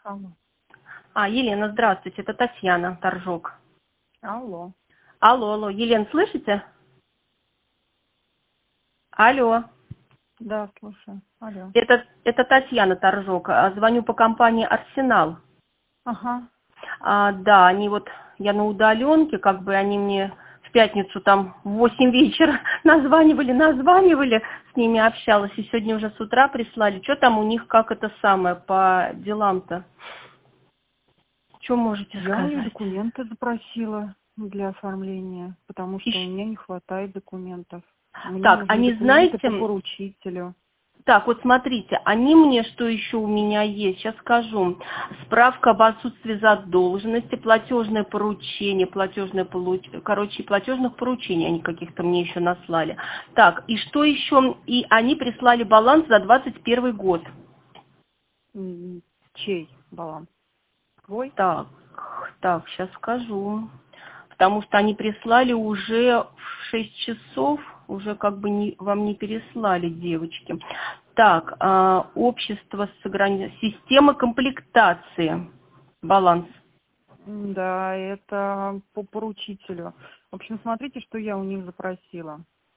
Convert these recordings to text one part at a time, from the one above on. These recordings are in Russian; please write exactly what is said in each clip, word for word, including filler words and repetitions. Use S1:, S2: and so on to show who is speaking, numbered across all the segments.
S1: Алло.
S2: А, Елена, здравствуйте, это Татьяна Торжок.
S1: Алло.
S2: Алло, алло, Елена, слышите? Алло.
S1: Да, слушаю. Алло.
S2: Это, это Татьяна Торжок. А, Звоню по компании «Арсенал».
S1: Ага.
S2: А, да, они вот, я на удаленке, как бы они мне в пятницу там в восемь вечера названивали, названивали, с ними общалась, и сегодня уже с утра прислали. Что там у них, как это самое, по делам-то? Что можете
S1: Я у них
S2: сказать?
S1: документы запросила для оформления, потому что у
S2: Ищ-
S1: меня не хватает документов. Мне
S2: Так,
S1: нужны
S2: они,
S1: документы по
S2: знаете,
S1: поручителю.
S2: так, вот смотрите, они мне, что еще у меня есть, сейчас скажу. Справка об отсутствии задолженности, платежное поручение, платежное получ... короче, платежных поручений они каких-то мне еще наслали. Так, и что еще? И они прислали баланс за двадцать первый год.
S1: М, Чей баланс? Твой?
S2: Так, так, сейчас скажу. Потому что они прислали уже в шесть часов, уже как бы не, вам не переслали, девочки. Так, а, общество с ограни... система комплектации, баланс.
S1: М, Да, это по поручителю. В общем, смотрите, что я у них запросила.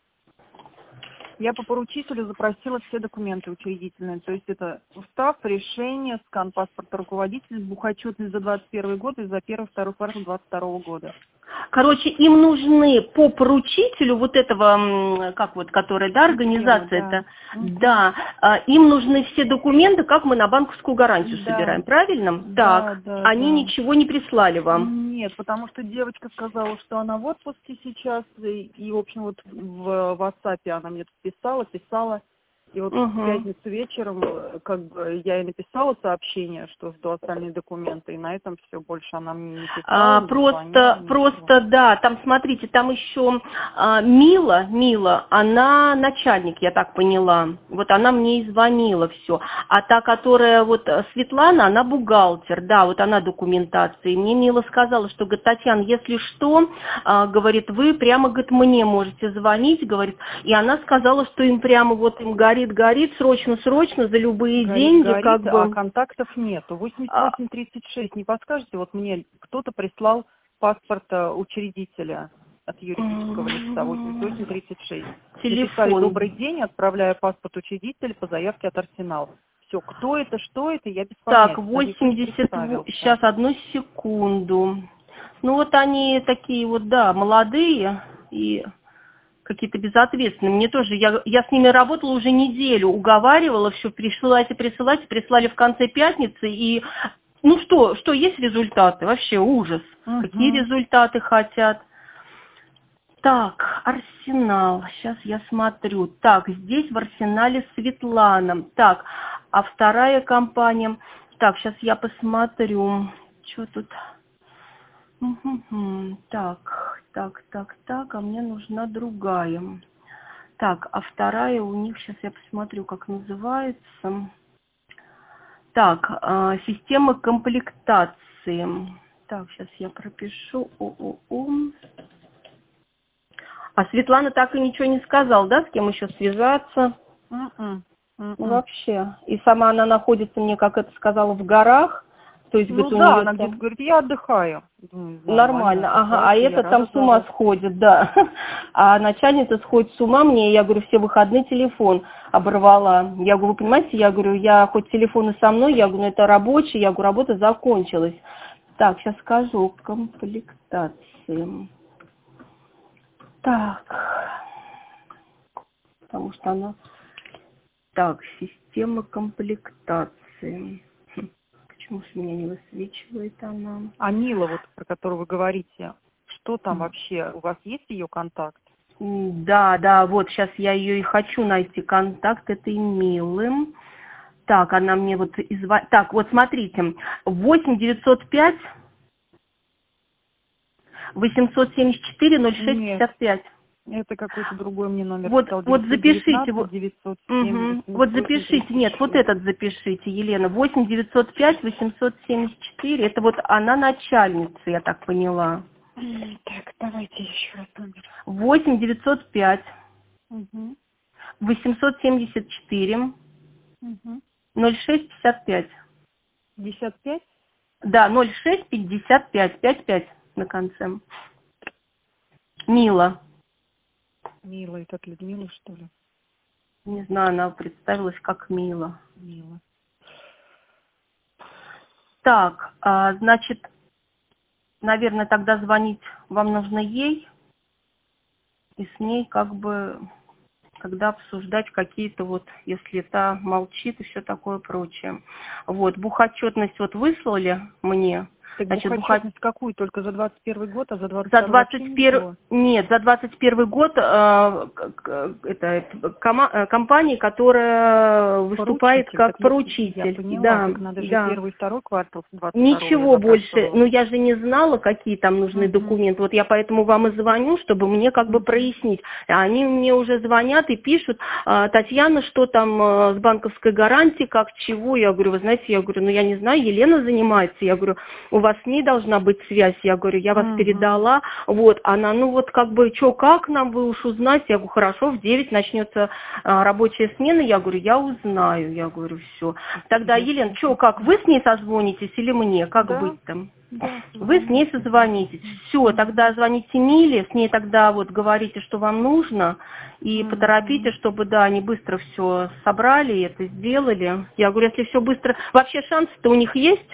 S1: Я по поручителю запросила все документы учредительные. То есть это устав, решение, скан паспорта руководителя, бухотчетность за двадцать первый год и за первый-второй квартал двадцать второго года.
S2: Короче, им нужны по поручителю вот этого, м, как вот, которая, да,
S1: Система,
S2: организация
S1: да.
S2: это,
S1: Мгм.
S2: да, а, им нужны все документы, как мы на банковскую гарантию
S1: Да,
S2: собираем, правильно?
S1: да,
S2: Так,
S1: да,
S2: они
S1: да.
S2: ничего не прислали вам.
S1: Нет, потому что девочка сказала, что она в отпуске сейчас, и, и, в общем, вот в WhatsApp она мне тут писала, писала, и вот в
S2: Угу.
S1: пятницу вечером, э, как бы, я ей написала сообщение, что жду остальные документы, и на этом все, больше она мне не писала,
S2: А,
S1: не звонила,
S2: просто,
S1: ничего.
S2: просто, да, там, смотрите, там еще а, Мила, Мила, она начальник, я так поняла. Вот она мне и звонила, все. А та, которая вот э, Светлана, она бухгалтер, да, вот она документация. И мне Мила сказала, что, говорит, Татьяна, если что, а, говорит, вы прямо, говорит, мне можете звонить, говорит. И она сказала, что им прямо вот им горит, горит, срочно, срочно, за любые
S1: Горит,
S2: деньги,
S1: горит,
S2: как
S1: а
S2: бы.
S1: контактов нету. восемьдесят
S2: а,
S1: восемь тридцать шесть, не подскажете? Вот мне кто-то прислал паспорт э, учредителя от юридического лица, восемьдесят восемь тридцать шесть. Написали
S2: Телефон.
S1: «Добрый день, отправляю паспорт учредителя по заявке от Арсенал». Все, кто это, что это, я без
S2: Так,
S1: понятия. Даже никто не
S2: восемьдесят,
S1: представился.
S2: сейчас, одну секунду. Ну вот они такие вот, да, молодые и какие-то безответственные. Мне тоже, я, я с ними работала уже неделю, уговаривала, все, присылайте, присылайте, прислали в конце пятницы, и, ну что, что, есть результаты? Вообще ужас. Какие
S1: Угу.
S2: результаты хотят? Так, Арсенал, сейчас я смотрю. Так, здесь в Арсенале Светлана. Так, а вторая компания. Так, сейчас я посмотрю. Что тут? Мгм. Так, так, так, так, а мне нужна другая. Так, а вторая у них, сейчас я посмотрю, как называется. Так, а, система комплектации. Так, сейчас я пропишу. О-о-о. А Светлана так и ничего не сказала, да, с кем еще связаться?
S1: М-м.
S2: Ну,
S1: М-м.
S2: вообще. И сама она находится, мне, как это сказала, в горах. То есть,
S1: Ну
S2: говорит, у
S1: да,
S2: нее
S1: она где-то
S2: там
S1: говорит, я отдыхаю. Думаю, нормально,
S2: нормально. Ага, а
S1: отдыхайте, я
S2: это
S1: рада
S2: там с
S1: за
S2: ума
S1: вас.
S2: сходит, да. А начальница сходит с ума мне, я говорю, все выходные телефон оборвала. Я говорю, вы понимаете, я говорю, я хоть телефон и со мной, я говорю, ну это рабочий, я говорю, работа закончилась. Так, сейчас скажу, комплектации. Так, потому что она... Так, система комплектации. Хм, почему же меня не высвечивает она?
S1: А Мила, вот про которую вы говорите, что там вообще? У вас есть ее контакт?
S2: М, Да, да, вот сейчас я ее и хочу найти контакт этой Милы. Так, она мне вот изва... Так, вот смотрите, восемь девятьсот пять восемьсот семьдесят четыре ноль шесть
S1: Нет,
S2: пятьдесят пять.
S1: это какой-то другой мне номер
S2: Вот,
S1: стал.
S2: вот
S1: девятьсот
S2: запишите,
S1: девятнадцать
S2: вот,
S1: девятьсот семь
S2: мгм, вот
S1: восемьдесят восемь
S2: запишите,
S1: тридцать
S2: нет, вот
S1: шесть.
S2: этот запишите, Елена, восемь девятьсот пять восемьсот семьдесят четыре, это вот она начальница, я так поняла.
S1: М, Так, давайте еще раз номер.
S2: восемь девятьсот пять
S1: Угу,
S2: восемьсот семьдесят четыре
S1: угу.
S2: ноль шесть пятьдесят пять.
S1: пятьдесят пять?
S2: Да, ноль шесть пятьдесят пять, пять пять на конце. Мила.
S1: Мила, это от Людмилы, что ли?
S2: Не знаю, она представилась как Мила.
S1: Мила.
S2: Так, а, значит, наверное, тогда звонить вам нужно ей, и с ней как бы, когда обсуждать какие-то вот, если та молчит и все такое прочее. Вот, бухотчетность вот выслали мне.
S1: Так
S2: Значит,
S1: бухотчетность
S2: бухот...
S1: какую? Только за двадцать первый год, а за двадцать
S2: За
S1: второй вообще
S2: двадцать первый
S1: ничего?
S2: нет, за двадцать первый год э, это кома... компания, которая выступает
S1: Поручитель,
S2: как
S1: так я, я
S2: поручитель.
S1: поняла,
S2: Да,
S1: так надо же
S2: да.
S1: первый и второй квартал двадцать второго я
S2: Ничего больше, ну
S1: запрашивала.
S2: я же не знала, какие там нужны
S1: Угу.
S2: документы, вот я поэтому вам и звоню, чтобы мне как бы
S1: Угу.
S2: прояснить. А они мне уже звонят и пишут: «А, Татьяна, что там а, с банковской гарантией, как чего?» Я говорю: вы знаете, я говорю, ну я не знаю, Елена занимается, я говорю, у вас с ней должна быть связь, я говорю, я вас
S1: Угу.
S2: передала, вот, она, ну вот как бы, что, как нам, вы уж узнаете? Я говорю, хорошо, в девять начнется а, рабочая смена, я говорю, я узнаю, я говорю, все. Тогда, Елена, что, как, вы с ней созвонитесь или мне, как
S1: Да,
S2: быть там?
S1: да,
S2: Вы с ней
S1: созвонимся.
S2: созвонитесь. Все, тогда звоните Миле, с ней тогда вот говорите, что вам нужно, и поторопите,
S1: Угу.
S2: чтобы, да, они быстро все собрали, это сделали. Я говорю, если все быстро... Вообще шансы-то у них есть?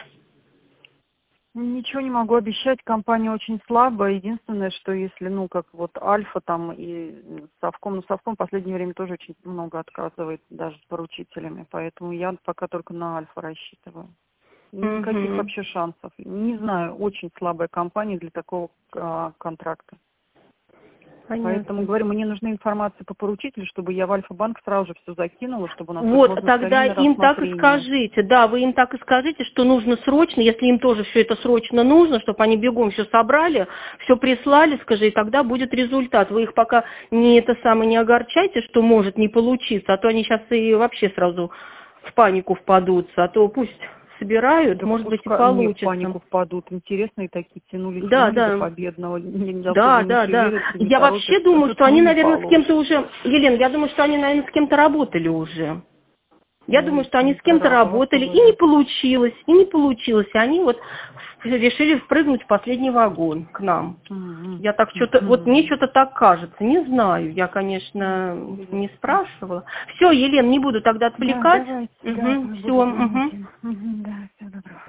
S1: Ничего не могу обещать, компания очень слабая. Единственное, что если, ну, как вот Альфа там и Совком, ну, Совком в последнее время тоже очень много отказывает, даже с поручителями, поэтому я пока только на Альфа рассчитываю. Никаких
S2: Угу.
S1: вообще шансов. Не знаю, очень слабая компания для такого а, контракта. Поэтому,
S2: Понятно.
S1: говорю, мне нужна информация по поручителю, чтобы я в Альфа-банк сразу же все закинула, чтобы у нас
S2: Вот,
S1: возможно
S2: тогда
S1: скорее
S2: им так и
S1: рассмотрение.
S2: скажите, да, вы им так и скажите, что нужно срочно, если им тоже все это срочно нужно, чтобы они бегом все собрали, все прислали, скажи, и тогда будет результат. Вы их пока не это самое не огорчайте, что может не получиться, а то они сейчас и вообще сразу в панику впадутся, а то пусть собирают,
S1: Да
S2: может быть и
S1: пускай не в
S2: получится.
S1: панику впадут. Интересные такие тянули,
S2: Да,
S1: тянули до
S2: да.
S1: победного. Не,
S2: Да,
S1: особо не
S2: да, да.
S1: шевелятся, не
S2: Я вообще
S1: торопятся.
S2: думаю, что
S1: Ну,
S2: они,
S1: не
S2: наверное, с кем-то
S1: получится.
S2: уже... Елена, я думаю, что они, наверное, с кем-то работали уже. Я думаю,
S1: Ой, с
S2: что они
S1: кем
S2: с кем-то работали, и не
S1: прорабатывали.
S2: получилось, и не получилось. И они вот решили впрыгнуть в последний вагон к нам.
S1: Мгм.
S2: Я так что-то, вот мне что-то так кажется, не знаю, я, конечно, не
S1: Интересно.
S2: спрашивала. Все, Елена, не буду тогда
S1: Да,
S2: отвлекать.
S1: давайте, да,
S2: Угу,
S1: буду
S2: все,
S1: звонить
S2: угу.
S1: им. Мгм, да, всего доброго.